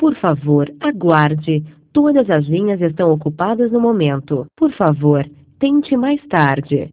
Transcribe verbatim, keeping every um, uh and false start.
Por favor, aguarde. Todas as linhas estão ocupadas no momento. Por favor, tente mais tarde.